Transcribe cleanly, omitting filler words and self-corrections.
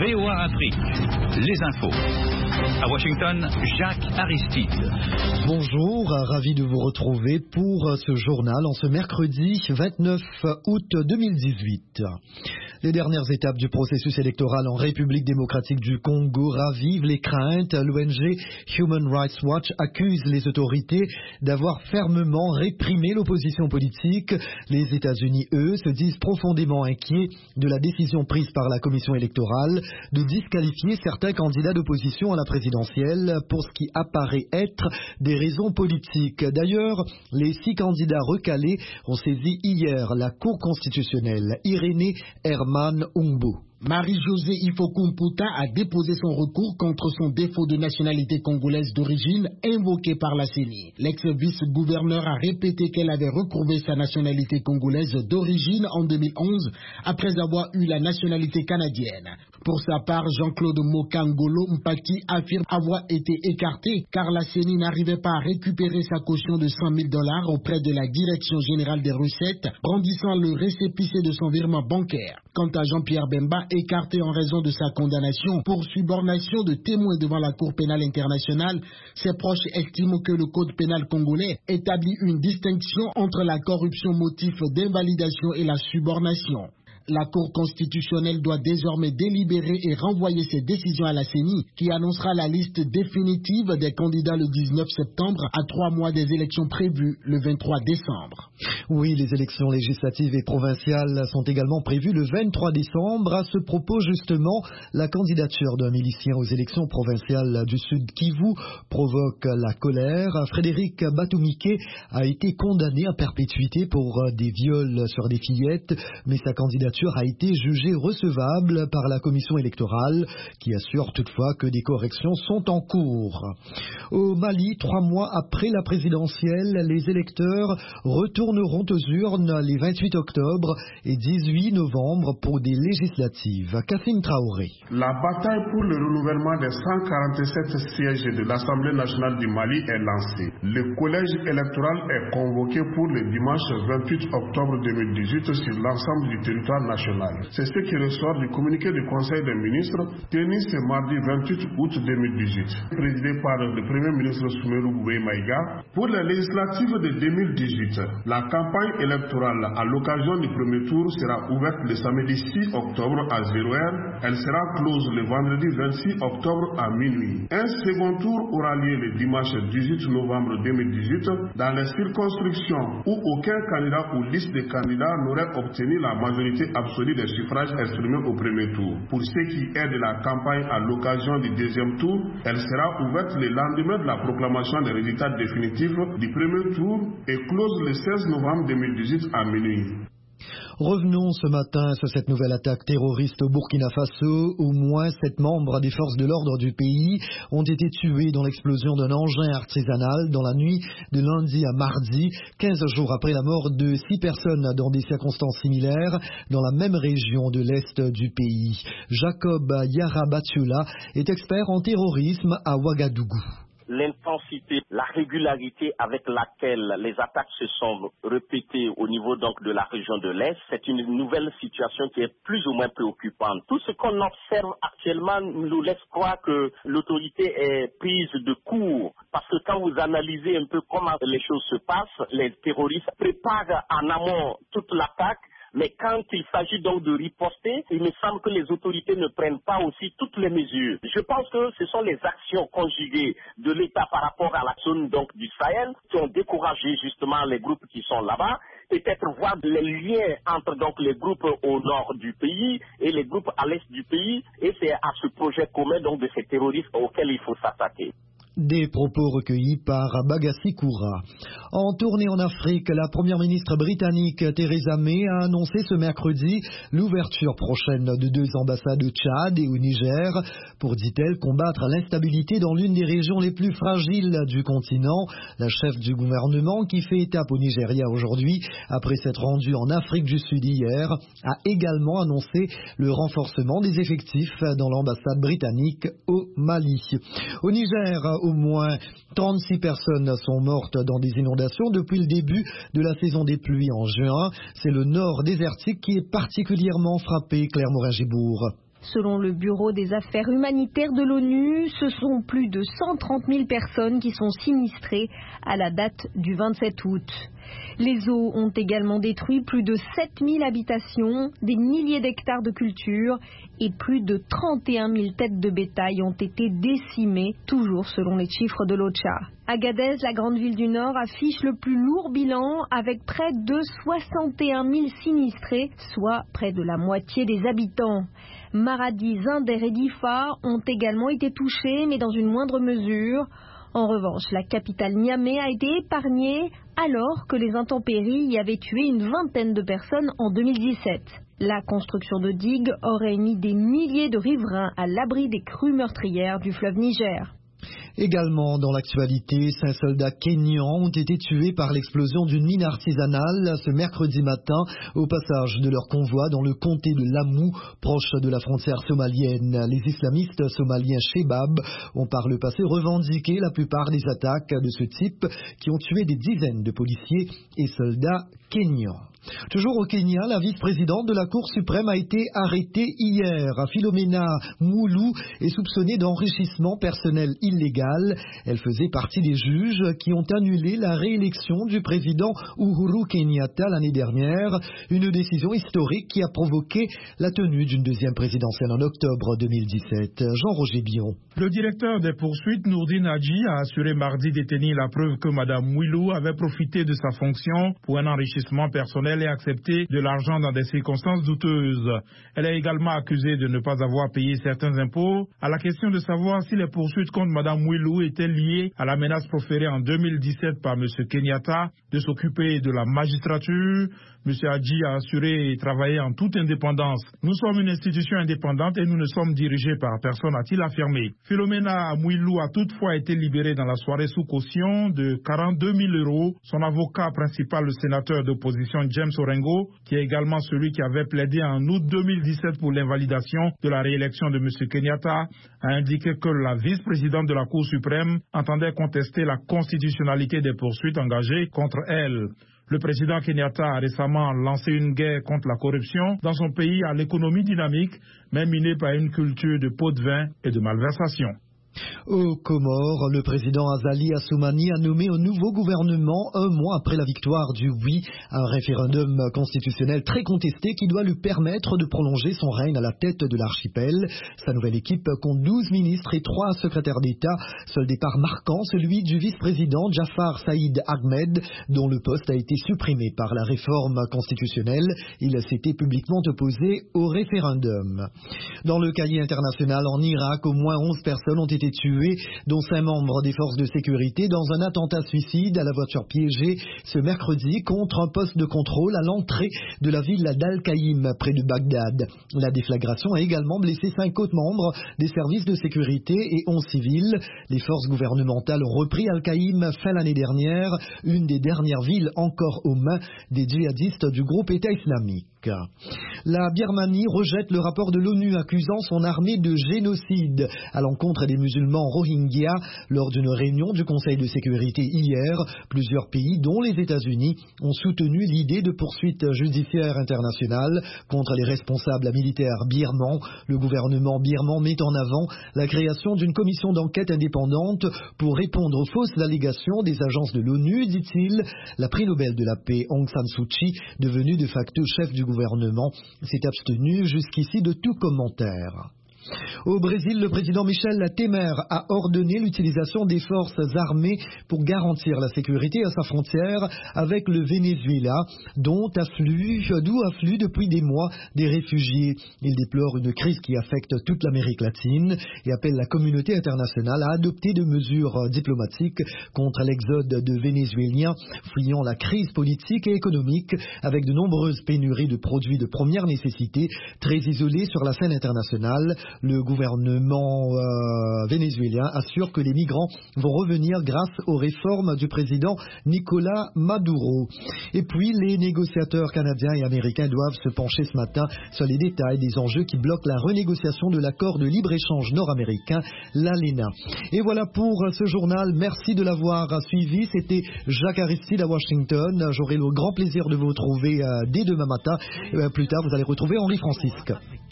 VOA Afrique, les infos. À Washington, Jacques Aristide. Bonjour, ravi de vous retrouver pour ce journal en ce mercredi 29 août 2018. Les dernières étapes du processus électoral en République démocratique du Congo ravivent les craintes. L'ONG Human Rights Watch accuse les autorités d'avoir fermement réprimé l'opposition politique. Les États-Unis, eux, se disent profondément inquiets de la décision prise par la commission électorale de disqualifier certains candidats d'opposition à la présidentielle pour ce qui apparaît être des raisons politiques. D'ailleurs, les 6 candidats recalés ont saisi hier la Cour constitutionnelle. Irénée Herman Umbu. Marie-Josée Ifokumputa a déposé son recours contre son défaut de nationalité congolaise d'origine invoqué par la CENI. L'ex-vice-gouverneur a répété qu'elle avait recouvert sa nationalité congolaise d'origine en 2011 après avoir eu la nationalité canadienne. Pour sa part, Jean-Claude Mokangolo Mpaki affirme avoir été écarté car la CENI n'arrivait pas à récupérer sa caution de $100 000 auprès de la Direction générale des recettes, brandissant le récépissé de son virement bancaire. Quant à Jean-Pierre Bemba, écarté en raison de sa condamnation pour subornation de témoins devant la Cour pénale internationale, ses proches estiment que le Code pénal congolais établit une distinction entre la corruption motif d'invalidation et la subornation. La Cour constitutionnelle doit désormais délibérer et renvoyer ses décisions à la CENI qui annoncera la liste définitive des candidats le 19 septembre à 3 mois des élections prévues le 23 décembre. Oui, les élections législatives et provinciales sont également prévues le 23 décembre. À ce propos, justement, la candidature d'un milicien aux élections provinciales du Sud Kivu provoque la colère. Frédéric Batumike a été condamné à perpétuité pour des viols sur des fillettes, mais sa candidature a été jugée recevable par la commission électorale qui assure toutefois que des corrections sont en cours. Au Mali, 3 mois après la présidentielle, les électeurs retourneront aux urnes les 28 octobre et 18 novembre pour des législatives. Kassim Traoré. La bataille pour le renouvellement des 147 sièges de l'Assemblée nationale du Mali est lancée. Le collège électoral est convoqué pour le dimanche 28 octobre 2018 sur l'ensemble du territoire national. C'est ce qui ressort du communiqué du Conseil des ministres tenu ce mardi 28 août 2018, présidé par le Premier ministre Soumerou Boubé Maïga. Pour les législatives de 2018, la campagne électorale à l'occasion du premier tour sera ouverte le samedi 6 octobre à 0h. Elle sera close le vendredi 26 octobre à minuit. Un second tour aura lieu le dimanche 18 novembre 2018 dans les circonscriptions où aucun candidat ou liste de candidats n'aurait obtenu la majorité absolue des suffrages exprimés au premier tour. Pour ce qui est de la campagne à l'occasion du deuxième tour, elle sera ouverte le lendemain de la proclamation des résultats définitifs du premier tour et close le 16 novembre 2018 à minuit. Revenons ce matin sur cette nouvelle attaque terroriste au Burkina Faso. Au moins 7 membres des forces de l'ordre du pays ont été tués dans l'explosion d'un engin artisanal dans la nuit de lundi à mardi, 15 jours après la mort de 6 personnes dans des circonstances similaires dans la même région de l'est du pays. Jacob Yarabatiola est expert en terrorisme à Ouagadougou. L'intensité, la régularité avec laquelle les attaques se sont répétées au niveau donc de la région de l'Est, c'est une nouvelle situation qui est plus ou moins préoccupante. Tout ce qu'on observe actuellement nous laisse croire que l'autorité est prise de court. Parce que quand vous analysez un peu comment les choses se passent, les terroristes préparent en amont toute l'attaque. Mais quand il s'agit donc de riposter, il me semble que les autorités ne prennent pas aussi toutes les mesures. Je pense que ce sont les actions conjuguées de l'État par rapport à la zone donc du Sahel qui ont découragé justement les groupes qui sont là-bas. Peut-être voir les liens entre donc les groupes au nord du pays et les groupes à l'est du pays. Et c'est à ce projet commun donc de ces terroristes auxquels il faut s'attaquer. Des propos recueillis par Bagassi Koura. En tournée en Afrique, la première ministre britannique Theresa May a annoncé ce mercredi l'ouverture prochaine de 2 ambassades au Tchad et au Niger pour, dit-elle, combattre l'instabilité dans l'une des régions les plus fragiles du continent. La chef du gouvernement, qui fait étape au Nigeria aujourd'hui, après s'être rendue en Afrique du Sud hier, a également annoncé le renforcement des effectifs dans l'ambassade britannique au Mali. Au Niger, au moins 36 personnes sont mortes dans des inondations depuis le début de la saison des pluies en juin. C'est le nord désertique qui est particulièrement frappé, Claire Morin-Gibourg. Selon le Bureau des affaires humanitaires de l'ONU, ce sont plus de 130 000 personnes qui sont sinistrées à la date du 27 août. Les eaux ont également détruit plus de 7 000 habitations, des milliers d'hectares de cultures et plus de 31 000 têtes de bétail ont été décimées, toujours selon les chiffres de l'OCHA. Agadez, la grande ville du Nord, affiche le plus lourd bilan avec près de 61 000 sinistrés, soit près de la moitié des habitants. Maradi, Zinder et Difa ont également été touchés, mais dans une moindre mesure. En revanche, la capitale Niamey a été épargnée alors que les intempéries y avaient tué une vingtaine de personnes en 2017. La construction de digues aurait mis des milliers de riverains à l'abri des crues meurtrières du fleuve Niger. Également dans l'actualité, 5 soldats kenyans ont été tués par l'explosion d'une mine artisanale ce mercredi matin au passage de leur convoi dans le comté de Lamu, proche de la frontière somalienne. Les islamistes somaliens Shebab ont par le passé revendiqué la plupart des attaques de ce type qui ont tué des dizaines de policiers et soldats kenyans. Toujours au Kenya, la vice-présidente de la Cour suprême a été arrêtée hier. Philomena Mwilu est soupçonnée d'enrichissement personnel illégal. Elle faisait partie des juges qui ont annulé la réélection du président Uhuru Kenyatta l'année dernière. Une décision historique qui a provoqué la tenue d'une deuxième présidentielle en octobre 2017. Jean-Roger Bion. Le directeur des poursuites, Nourdine Hadji, a assuré mardi détenir la preuve que Mme Mwilu avait profité de sa fonction pour un enrichissement personnel et accepté de l'argent dans des circonstances douteuses. Elle est également accusée de ne pas avoir payé certains impôts. À la question de savoir si les poursuites contre Mme Mwilu étaient liées à la menace proférée en 2017 par M. Kenyatta de s'occuper de la magistrature, M. Hadji a assuré travailler en toute indépendance. Nous sommes une institution indépendante et nous ne sommes dirigés par personne, a-t-il affirmé. Philomena Mwilu a toutefois été libérée dans la soirée sous caution de 42 000 €. Son avocat principal, le sénateur d'opposition James Orengo, qui est également celui qui avait plaidé en août 2017 pour l'invalidation de la réélection de M. Kenyatta, a indiqué que la vice-présidente de la Cour suprême entendait contester la constitutionnalité des poursuites engagées contre elle. Le président Kenyatta a récemment lancé une guerre contre la corruption dans son pays à l'économie dynamique, mais minée par une culture de pots de vin et de malversation. Aux Comores, le président Azali Assoumani a nommé un nouveau gouvernement un mois après la victoire du oui, un référendum constitutionnel très contesté qui doit lui permettre de prolonger son règne à la tête de l'archipel. Sa nouvelle équipe compte 12 ministres et 3 secrétaires d'État, seul départ marquant celui du vice-président Jafar Saïd Ahmed, dont le poste a été supprimé par la réforme constitutionnelle. Il s'était publiquement opposé au référendum. Dans le cahier international en Irak, au moins 11 personnes ont été tués, dont 5 membres des forces de sécurité, dans un attentat suicide à la voiture piégée ce mercredi contre un poste de contrôle à l'entrée de la ville d'Al-Qaïm, près de Bagdad. La déflagration a également blessé 5 autres membres des services de sécurité et 11 civils. Les forces gouvernementales ont repris Al-Qaïm fin l'année dernière, une des dernières villes encore aux mains des djihadistes du groupe État islamique. La Birmanie rejette le rapport de l'ONU accusant son armée de génocide à l'encontre des musulmans rohingyas lors d'une réunion du Conseil de sécurité hier. Plusieurs pays, dont les États-Unis, ont soutenu l'idée de poursuites judiciaires internationales contre les responsables militaires birmans. Le gouvernement birman met en avant la création d'une commission d'enquête indépendante pour répondre aux fausses allégations des agences de l'ONU, dit-il. La prix Nobel de la paix Aung San Suu Kyi, devenue de facto chef du gouvernement, s'est abstenu jusqu'ici de tout commentaire. Au Brésil, le président Michel Temer a ordonné l'utilisation des forces armées pour garantir la sécurité à sa frontière avec le Venezuela, d'où affluent depuis des mois des réfugiés. Il déplore une crise qui affecte toute l'Amérique latine et appelle la communauté internationale à adopter des mesures diplomatiques contre l'exode de Vénézuéliens fuyant la crise politique et économique, avec de nombreuses pénuries de produits de première nécessité, très isolés sur la scène internationale. Le gouvernement vénézuélien assure que les migrants vont revenir grâce aux réformes du président Nicolás Maduro. Et puis, les négociateurs canadiens et américains doivent se pencher ce matin sur les détails des enjeux qui bloquent la renégociation de l'accord de libre-échange nord-américain, l'ALENA. Et voilà pour ce journal. Merci de l'avoir suivi. C'était Jacques Aristide à Washington. J'aurai le grand plaisir de vous retrouver dès demain matin. Plus tard, vous allez retrouver Henri Francisque.